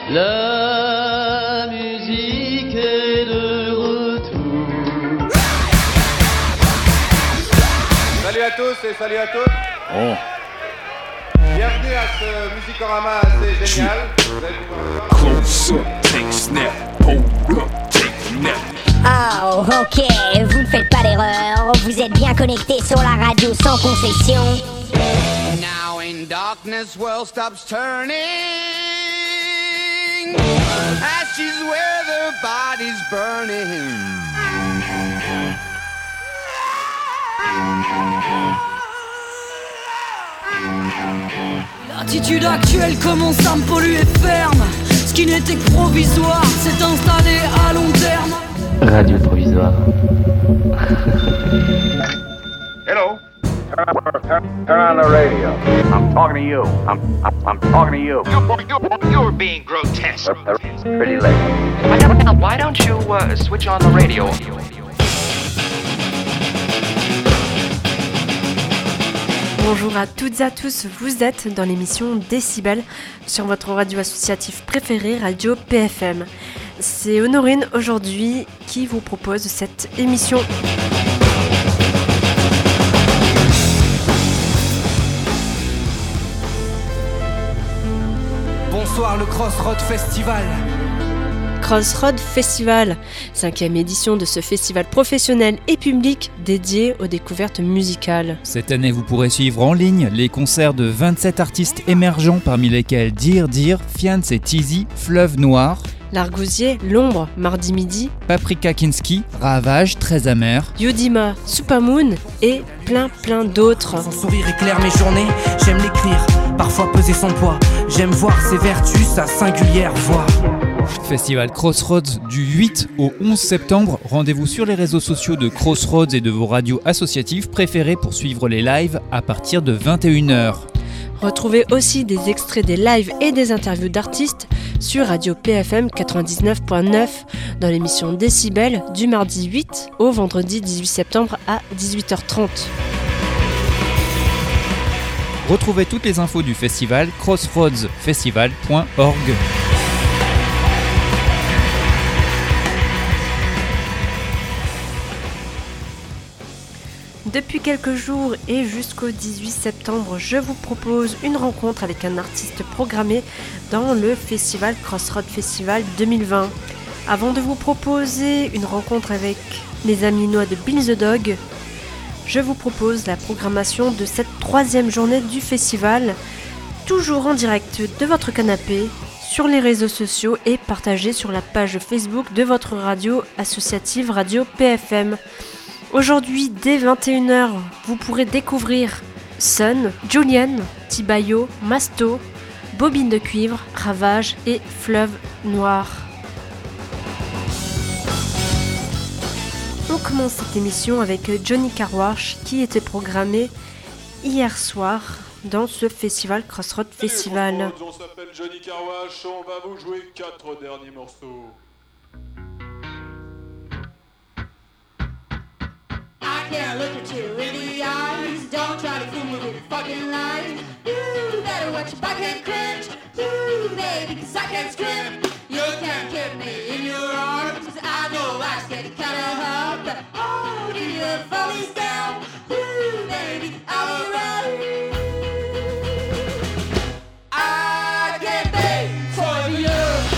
La musique est de retour. Salut à tous et salut à toutes. Oh. Bienvenue à ce Musicorama assez génial. Vous allez pouvoir voir. Close up, take snap, hold up, take nap. Oh, ok, vous ne faites pas d'erreur. Vous êtes bien connectés sur la radio sans concession. Now in darkness, world stops turning. Ashes where the body's burning. L'attitude actuelle commence à me polluer ferme. Ce qui n'était que provisoire s'est installé à long terme. Radio provisoire. Hello. Turn on the radio. I'm talking to you. I'm talking to you. You're being grotesque. Pretty late. Why don't you switch on the radio? Bonjour à toutes et à tous, vous êtes dans l'émission Décibel sur votre radio associative préférée, Radio PFM. C'est Honorine aujourd'hui qui vous propose cette émission. Bonsoir le Crossroad Festival. Crossroad Festival, 5e édition de ce festival professionnel et public dédié aux découvertes musicales. Cette année, vous pourrez suivre en ligne les concerts de 27 artistes émergents, parmi lesquels Dir, Fiance et Tizi, Fleuve Noir, L'Argousier, L'Ombre, Mardi Midi, Paprika Kinski, Ravage, Très Amer, Yodima, Supermoon et plein d'autres. Son sourire éclaire mes journées, j'aime l'écrire, parfois peser son poids. J'aime voir ses vertus, sa singulière voix. Festival Crossroads du 8 au 11 septembre. Rendez-vous sur les réseaux sociaux de Crossroads et de vos radios associatives préférées pour suivre les lives à partir de 21h. Retrouvez aussi des extraits des lives et des interviews d'artistes sur Radio PFM 99.9 dans l'émission Décibel du mardi 8 au vendredi 18 septembre à 18h30. Retrouvez toutes les infos du festival crossroadsfestival.org. Depuis quelques jours et jusqu'au 18 septembre, je vous propose une rencontre avec un artiste programmé dans le festival Crossroad Festival 2020. Avant de vous proposer une rencontre avec les Aminois de Bill the Dog, je vous propose la programmation de cette 3e journée du festival, toujours en direct de votre canapé, sur les réseaux sociaux et partagée sur la page Facebook de votre radio associative Radio PFM. Aujourd'hui, dès 21h, vous pourrez découvrir Sun, Julian, Tibayo, Masto, Bobine de Cuivre, Ravage et Fleuve Noir. On commence cette émission avec Johnny Carwash qui était programmé hier soir dans ce festival Crossroad Festival. On s'appelle Johnny Carwash, on va vous jouer 4 derniers morceaux. I can't look at you in the eyes. Don't try to fool me with fucking lies. You better watch your back and cringe. Ooh, baby, 'cause I can't scream. You can't keep me in your arms. I know I get kinda hard, but holding your follies down. Ooh, baby, I'll run. I can't wait for you.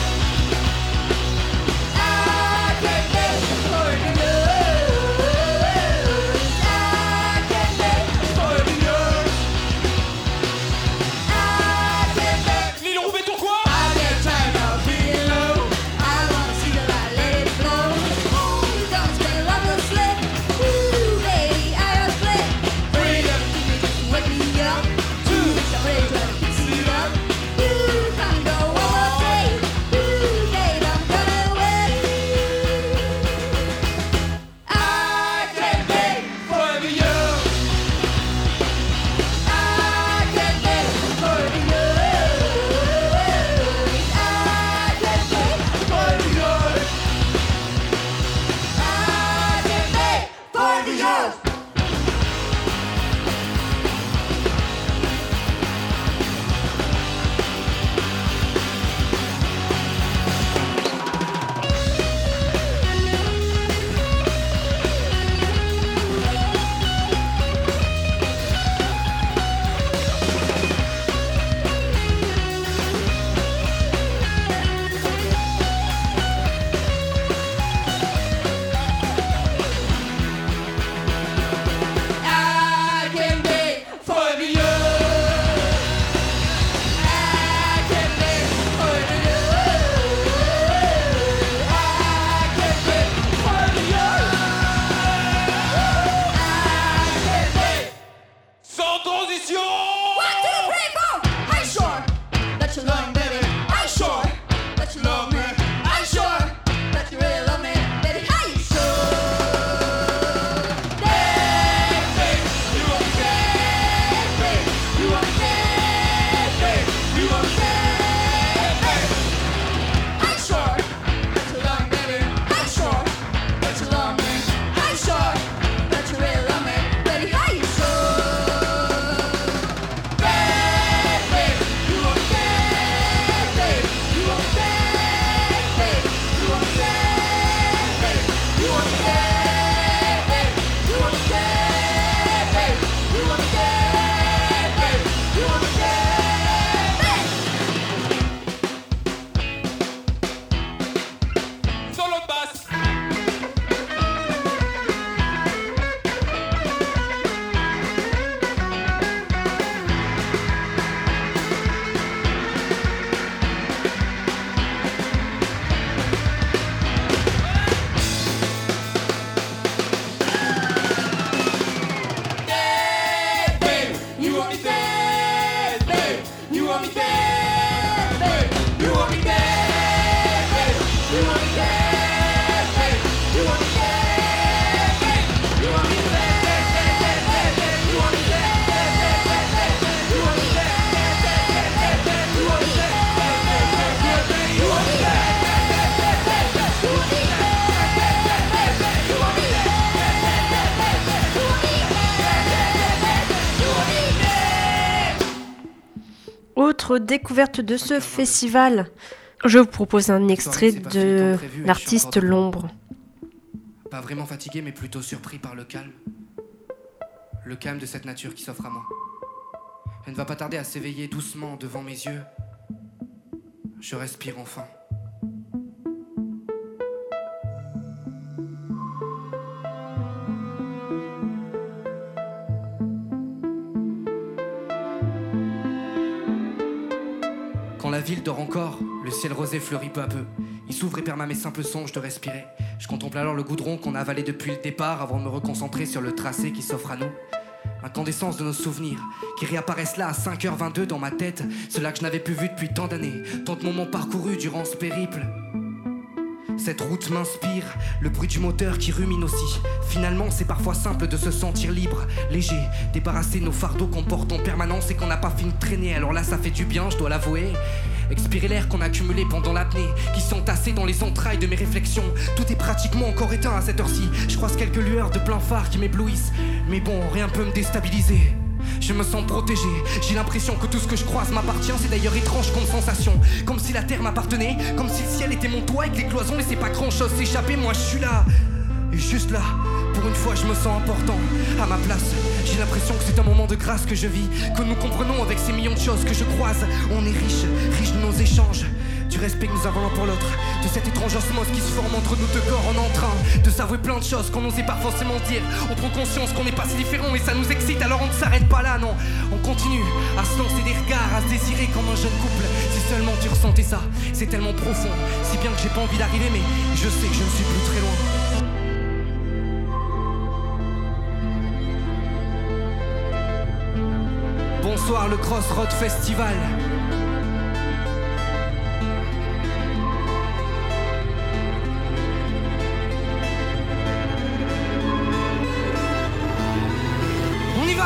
I can't wait for you. Lilon, béton quoi? I can't turn up the attention! 1, 2, 3, 4. Are you sure that you love me, baby? Are you sure that you love me? Are you sure that you really love me, baby? Are you sure? Baby, you want me, baby. You want me, baby. You want me, baby. Are you sure that you love me, baby? Are you sure that you love me? Are you sure that you really love me, baby? Are you sure? Solo de basse. Babe, you want me dead, babe. You want me dead, babe. You want me dead, babe. You want me dead, babe. You want me dead, babe. You want me dead, babe. You want me dead, babe. You want me dead, babe. You want me dead, babe. You want me dead, you want me Autre découverte de ce festival, je vous propose un extrait de l'artiste L'Ombre. Pas vraiment fatigué, mais plutôt surpris par le calme. Le calme de cette nature qui s'offre à moi. Elle ne va pas tarder à s'éveiller doucement devant mes yeux. Je respire enfin. Quand la ville dort encore, le ciel rosé fleurit peu à peu. Il s'ouvre et permet à mes simples songes de respirer. Je contemple alors le goudron qu'on a avalé depuis le départ avant de me reconcentrer sur le tracé qui s'offre à nous. Incandescence de nos souvenirs qui réapparaissent là à 5h22 dans ma tête. Ceux-là que je n'avais plus vu depuis tant d'années, tant de moments parcourus durant ce périple. Cette route m'inspire, le bruit du moteur qui rumine aussi. Finalement, c'est parfois simple de se sentir libre, léger, débarrasser nos fardeaux qu'on porte en permanence et qu'on n'a pas fini de traîner. Alors là, ça fait du bien, je dois l'avouer. Expirer l'air qu'on a accumulé pendant l'apnée, qui s'est entassé dans les entrailles de mes réflexions. Tout est pratiquement encore éteint à cette heure-ci. Je croise quelques lueurs de plein phare qui m'éblouissent. Mais bon, rien peut me déstabiliser. Je me sens protégé, j'ai l'impression que tout ce que je croise m'appartient. C'est d'ailleurs étrange comme sensation, comme si la terre m'appartenait, comme si le ciel était mon toit et que les cloisons laissaient pas grand chose s'échapper. Moi je suis là, et juste là, pour une fois je me sens important, à ma place. J'ai l'impression que c'est un moment de grâce que je vis, que nous comprenons avec ces millions de choses que je croise. On est riche, riche de nos échanges, du respect que nous avons l'un pour l'autre, de cette étrange osmose qui se forme entre nous deux corps. On est en train de s'avouer plein de choses qu'on n'osait pas forcément dire. On prend conscience qu'on n'est pas si différents et ça nous excite, alors on ne s'arrête pas là, non. On continue à se lancer des regards, à se désirer comme un jeune couple. Si seulement tu ressentais ça, c'est tellement profond, si bien que j'ai pas envie d'arriver, mais je sais que je ne suis plus très loin. Bonsoir le Crossroad Festival. On y va!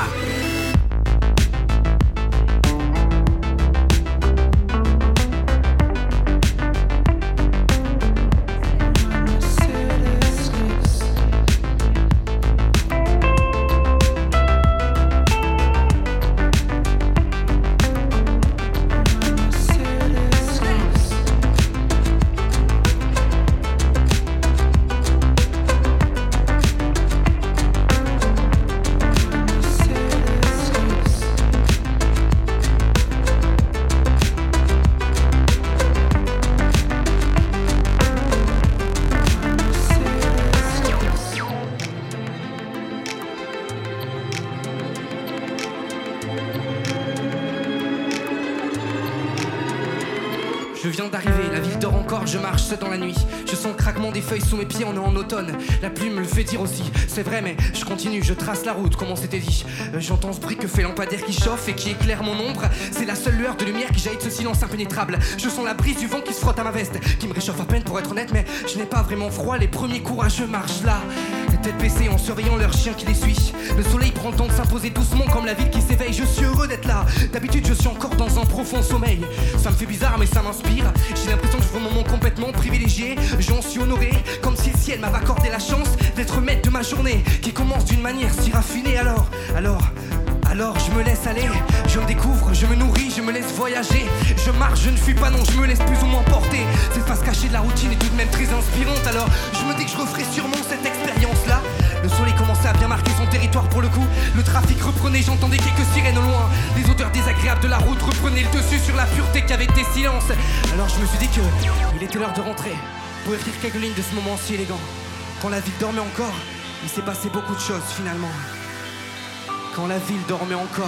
Je viens d'arriver, la ville dort encore, je marche seul dans la nuit. Je sens le craquement des feuilles sous mes pieds, on est en automne. La pluie me le fait dire aussi, c'est vrai mais je continue, je trace la route comme on s'était dit. J'entends ce bruit que fait lampadaire qui chauffe et qui éclaire mon ombre. C'est la seule lueur de lumière qui jaillit de ce silence impénétrable. Je sens la brise du vent qui se frotte à ma veste, qui me réchauffe à peine pour être honnête, mais je n'ai pas vraiment froid. Les premiers courageux marchent là, les têtes baissées en surveillant leur chien qui les suit. Le soleil prend le temps de s'imposer doucement comme la ville qui s'éveille. Je suis heureux d'être là, d'habitude je suis encore dans un profond sommeil. Ça me fait bizarre mais ça m'inspire. J'ai l'impression que je vis un moment complètement privilégié. J'en suis honoré, comme si le ciel m'avait accordé la chance d'être maître de ma journée, qui commence d'une manière si raffinée. Alors je me laisse aller, je me découvre, je me nourris, je me laisse voyager. Je marche, je ne fuis pas, non, je me laisse plus ou moins porter. Cette face cachée de la routine est tout de même très inspirante. Alors je me dis que je referai sûrement cette expérience-là. Le soleil commençait à bien marquer son territoire pour le coup. Le trafic reprenait, j'entendais quelques sirènes au loin. Les odeurs désagréables de la route reprenaient le dessus sur la pureté qu'avait été silence. Alors je me suis dit que il était l'heure de rentrer pour écrire quelques lignes de ce moment si élégant. Quand la ville dormait encore, il s'est passé beaucoup de choses finalement. Quand la ville dormait encore.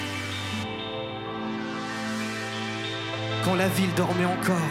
Quand la ville dormait encore.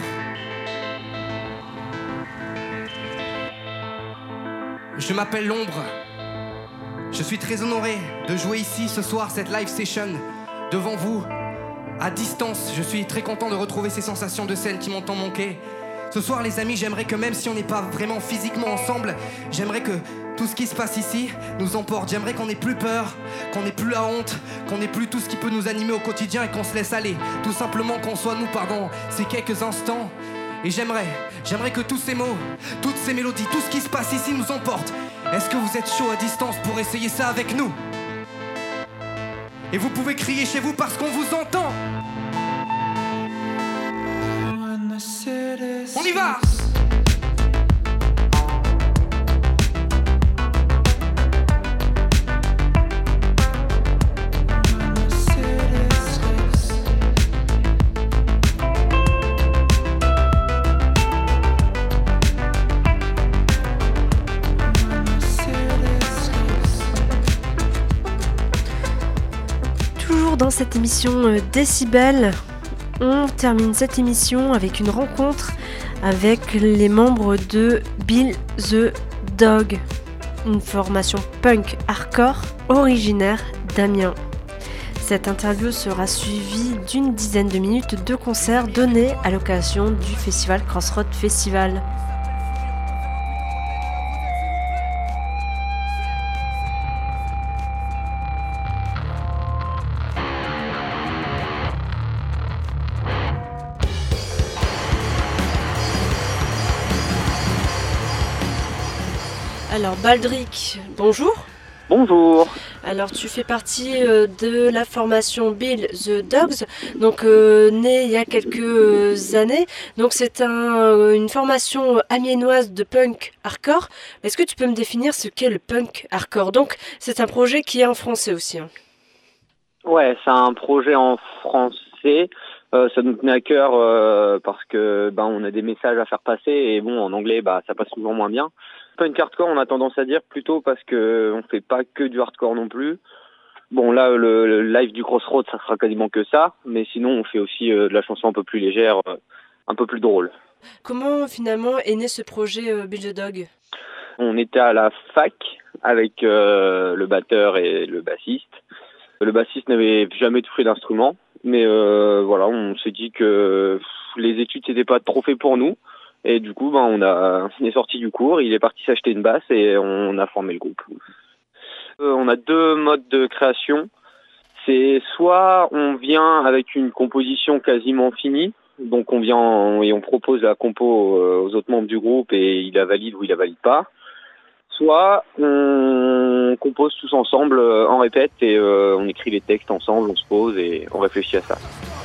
Je m'appelle L'Ombre. Je suis très honoré de jouer ici ce soir cette live session devant vous, à distance. Je suis très content de retrouver ces sensations de scène qui m'ont tant manqué. Ce soir les amis, j'aimerais que même si on n'est pas vraiment physiquement ensemble, j'aimerais que tout ce qui se passe ici nous emporte. J'aimerais qu'on n'ait plus peur, qu'on n'ait plus la honte, qu'on n'ait plus tout ce qui peut nous animer au quotidien et qu'on se laisse aller. Tout simplement qu'on soit nous pendant ces quelques instants. Et j'aimerais que tous ces mots, toutes ces mélodies, tout ce qui se passe ici nous emporte. Est-ce que vous êtes chaud à distance pour essayer ça avec nous? Et vous pouvez crier chez vous parce qu'on vous entend. On y va! Toujours dans cette émission Décibel, on termine cette émission avec une rencontre avec les membres de Bill the Dog, une formation punk hardcore originaire d'Amiens. Cette interview sera suivie d'une dizaine de minutes de concerts donnés à l'occasion du festival Crossroads Festival. Alors Baldric, bonjour. Bonjour. Alors tu fais partie de la formation Bill the Dogs, donc née il y a quelques années. Donc c'est une formation amiénoise de punk hardcore. Est-ce que tu peux me définir ce qu'est le punk hardcore? Donc c'est un projet qui est en français aussi. Hein. Ouais, c'est un projet en français. Ça nous tenait à cœur parce que on a des messages à faire passer et bon en anglais ça passe souvent moins bien. Punk hardcore, on a tendance à dire plutôt parce que on fait pas que du hardcore non plus. Bon là le live du Crossroads ça sera quasiment que ça, mais sinon on fait aussi de la chanson un peu plus légère, un peu plus drôle. Comment finalement est né ce projet Bill the Dog? On était à la fac avec le batteur et le bassiste. Le bassiste n'avait jamais touché d'instrument, mais voilà, on s'est dit que les études c'était pas trop fait pour nous. Et du coup, on est sorti du cours, il est parti s'acheter une basse et on a formé le groupe. On a deux modes de création. C'est soit on vient avec une composition quasiment finie, donc on vient et on propose la compo aux autres membres du groupe et il la valide ou il la valide pas. Soit on compose tous ensemble en répète et on écrit les textes ensemble, on se pose et on réfléchit à ça.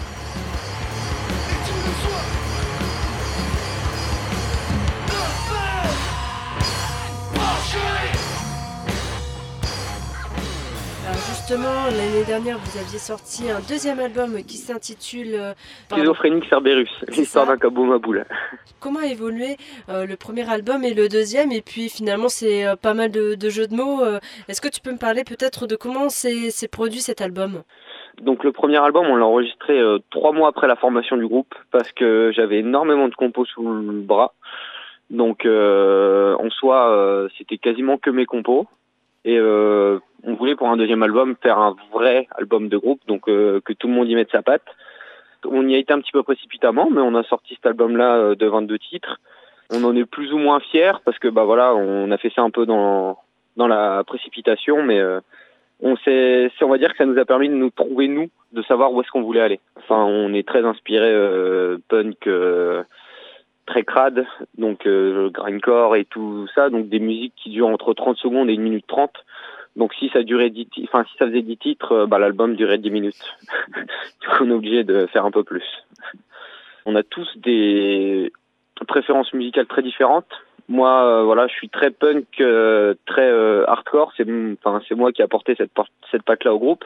Justement, l'année dernière, vous aviez sorti un deuxième album qui s'intitule Schizophrénique Cerberus, l'histoire d'un cabot maboule. Comment a évolué le premier album et le deuxième? Et puis finalement, c'est pas mal de jeux de mots. Est-ce que tu peux me parler peut-être de comment s'est produit cet album? Donc le premier album, on l'a enregistré 3 mois après la formation du groupe parce que j'avais énormément de compos sous le bras. Donc en soi, c'était quasiment que mes compos. Et on voulait pour un deuxième album faire un vrai album de groupe, donc que tout le monde y mette sa patte. On y a été un petit peu précipitamment, mais on a sorti cet album-là de 22 titres. On en est plus ou moins fiers parce que bah voilà, on a fait ça un peu dans la précipitation, mais on va dire que ça nous a permis de nous trouver, nous, de savoir où est-ce qu'on voulait aller. Enfin, on est très inspiré punk, très crade, donc grindcore et tout ça, donc des musiques qui durent entre 30 secondes et 1 minute 30. Donc si ça faisait 10 titres, bah l'album durait 10 minutes. Du coup, on est obligé de faire un peu plus. On a tous des préférences musicales très différentes. Moi, voilà, je suis très punk, très hardcore. C'est moi qui ai apporté cette patte-là au groupe.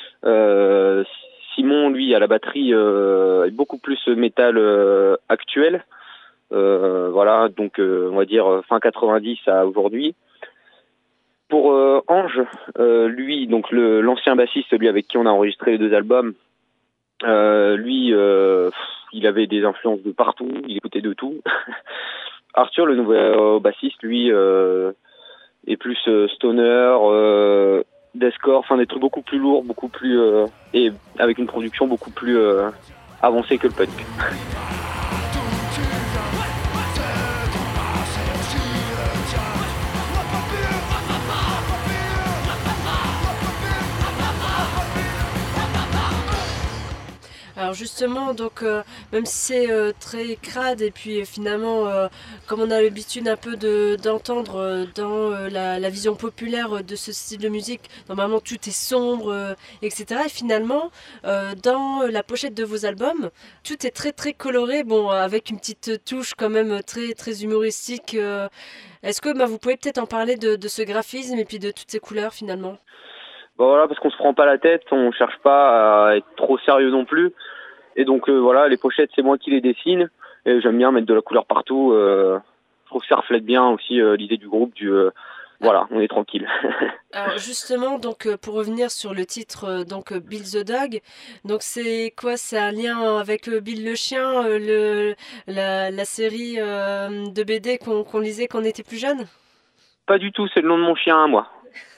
Simon, lui, à la batterie, est beaucoup plus métal actuel. Voilà, donc on va dire fin 90 à aujourd'hui. Pour Ange, lui, donc l'ancien bassiste, celui avec qui on a enregistré les 2 albums, lui, il avait des influences de partout, il écoutait de tout. Arthur, le nouveau bassiste, lui, est plus stoner, deathcore, enfin des trucs beaucoup plus lourds, beaucoup plus et avec une production beaucoup plus avancée que le punk. Alors justement, donc même si c'est très crade et puis finalement, comme on a l'habitude un peu d'entendre dans la vision populaire de ce style de musique, normalement tout est sombre, etc. Et finalement, dans la pochette de vos albums, tout est très très coloré, bon, avec une petite touche quand même très très humoristique. Est-ce que vous pouvez peut-être en parler de ce graphisme et puis de toutes ces couleurs finalement? Bon voilà, parce qu'on se prend pas la tête, on cherche pas à être trop sérieux non plus. Et donc voilà, les pochettes, c'est moi qui les dessine. Et j'aime bien mettre de la couleur partout. Je trouve que ça reflète bien aussi l'idée du groupe, voilà, on est tranquille. Alors justement, donc pour revenir sur le titre, donc Bill the Dog, donc c'est quoi? C'est un lien avec Bill le chien, la série de BD qu'on lisait quand on était plus jeune? Pas du tout, c'est le nom de mon chien à moi.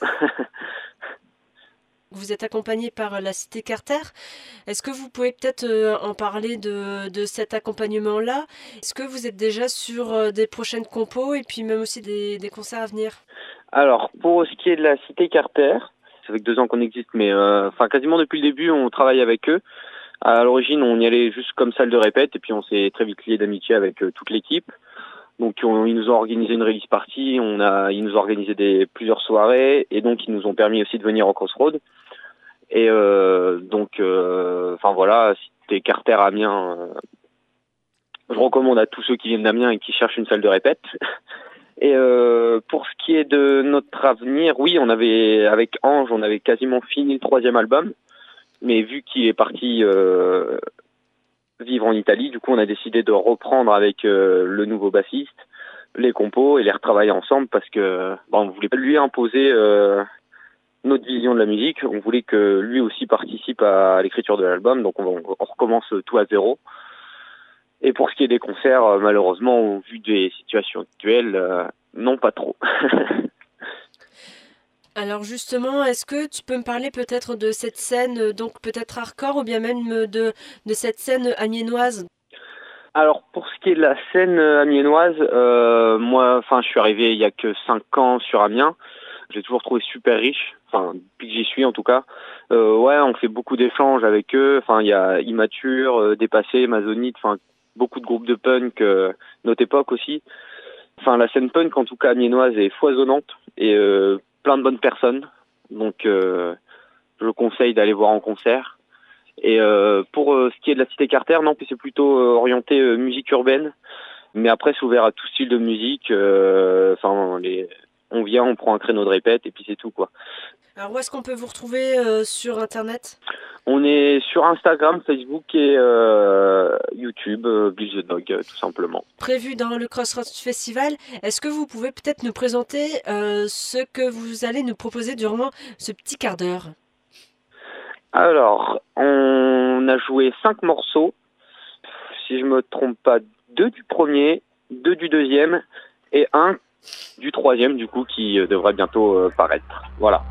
Vous êtes accompagné par la Cité Carter. Est-ce que vous pouvez peut-être en parler de cet accompagnement-là? Est-ce que vous êtes déjà sur des prochaines compos et puis même aussi des concerts à venir? Alors, pour ce qui est de la Cité Carter, ça fait que 2 ans qu'on existe, mais quasiment depuis le début, on travaille avec eux. À l'origine, on y allait juste comme salle de répète et puis on s'est très vite lié d'amitié avec toute l'équipe. Donc ils nous ont organisé une release party, ils nous ont organisé plusieurs soirées et donc ils nous ont permis aussi de venir au Crossroad. Et voilà, Cité Carter Amiens, je recommande à tous ceux qui viennent d'Amiens et qui cherchent une salle de répète. Et pour ce qui est de notre avenir, oui, avec Ange, on avait quasiment fini le 3e album, mais vu qu'il est parti vivre en Italie, du coup on a décidé de reprendre avec le nouveau bassiste les compos et les retravailler ensemble parce que on voulait pas lui imposer notre vision de la musique, on voulait que lui aussi participe à l'écriture de l'album, donc on recommence tout à zéro. Et pour ce qui est des concerts, malheureusement, au vu des situations actuelles, non, pas trop. Alors justement, est-ce que tu peux me parler peut-être de cette scène, donc peut-être hardcore, ou bien même de cette scène amiénoise? Alors pour ce qui est de la scène amiénoise, moi, je suis arrivé il y a que 5 ans sur Amiens. J'ai toujours trouvé super riche, depuis que j'y suis en tout cas. Ouais, on fait beaucoup d'échanges avec eux. Il y a Immature, Dépassé, Amazonite, beaucoup de groupes de punk, notre époque aussi. La scène punk en tout cas amiénoise est foisonnante et plein de bonnes personnes. Donc je conseille d'aller voir en concert. Et pour ce qui est de la Cité Carter, non, c'est plutôt orienté musique urbaine. Mais après, c'est ouvert à tout style de musique. On vient, on prend un créneau de répète et puis c'est tout, quoi. Alors où est-ce qu'on peut vous retrouver sur Internet? On est sur Instagram, Facebook et YouTube, Bill the Dog, tout simplement. Prévu dans le Crossroads Festival, est-ce que vous pouvez peut-être nous présenter ce que vous allez nous proposer durant ce petit quart d'heure? Alors, on a joué 5 morceaux. Si je me trompe pas, 2 du premier, 2 du deuxième et 1 du troisième, du coup, qui devrait bientôt paraître. Voilà.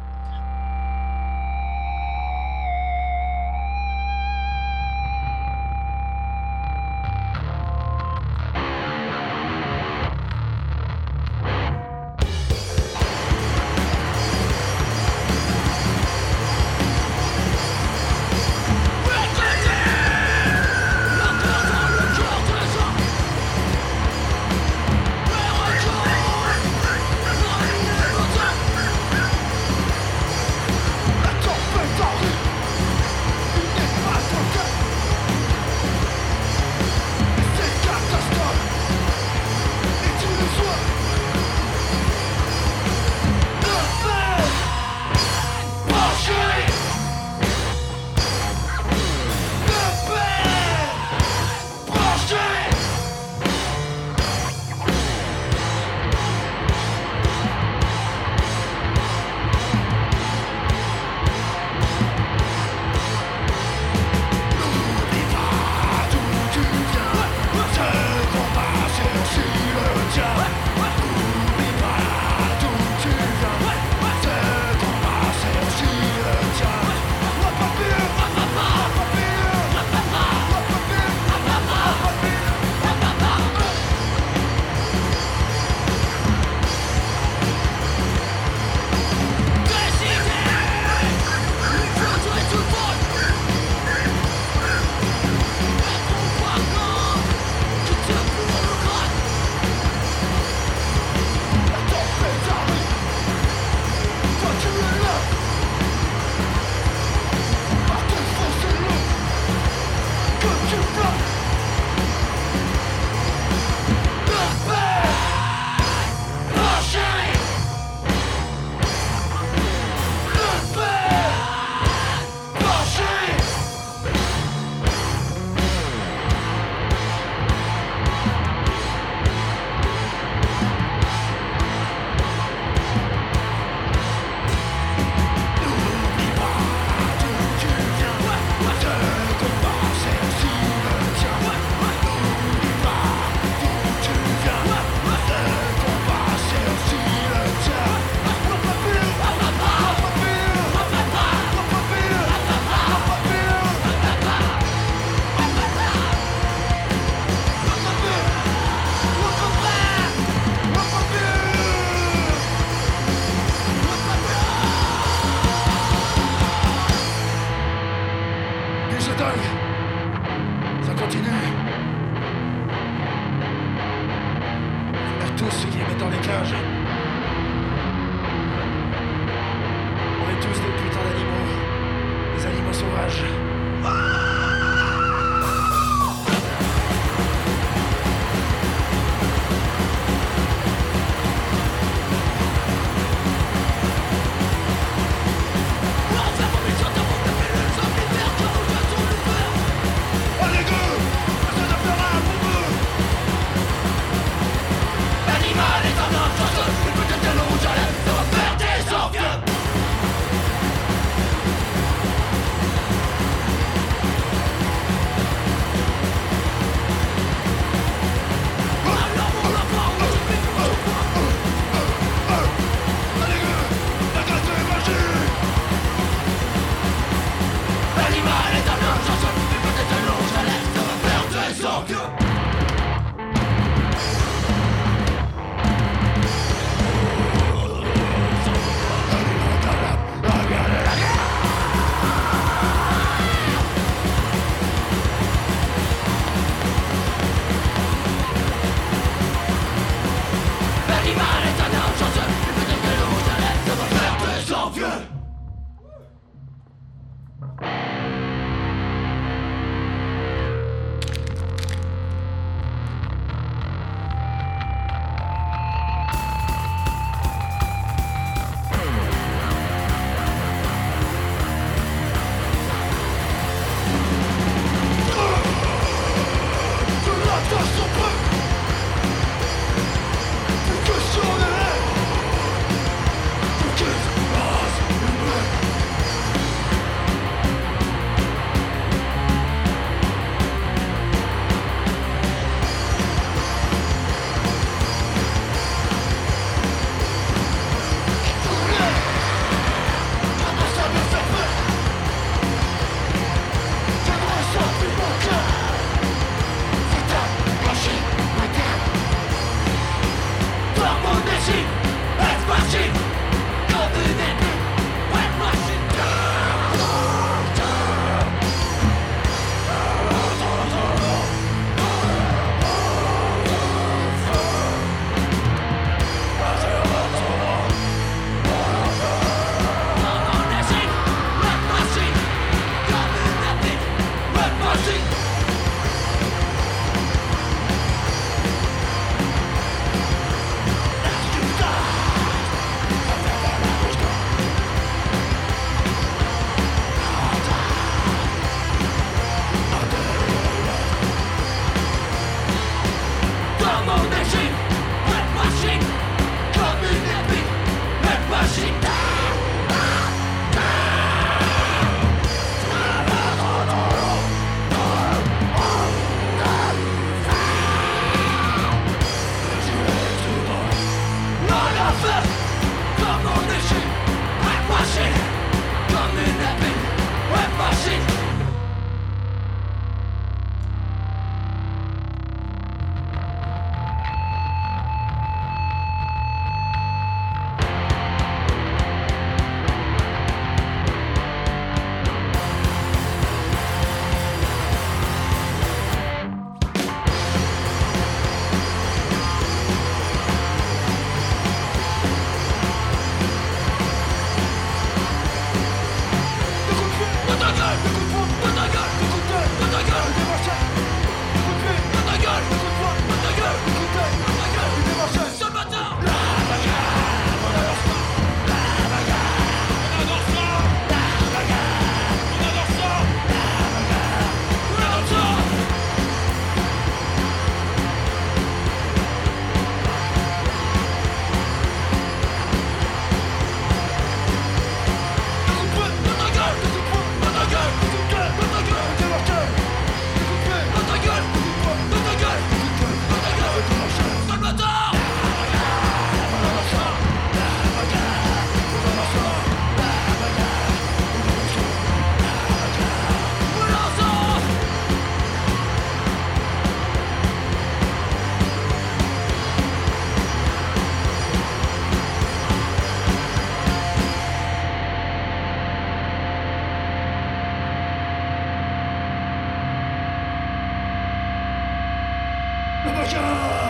Prochain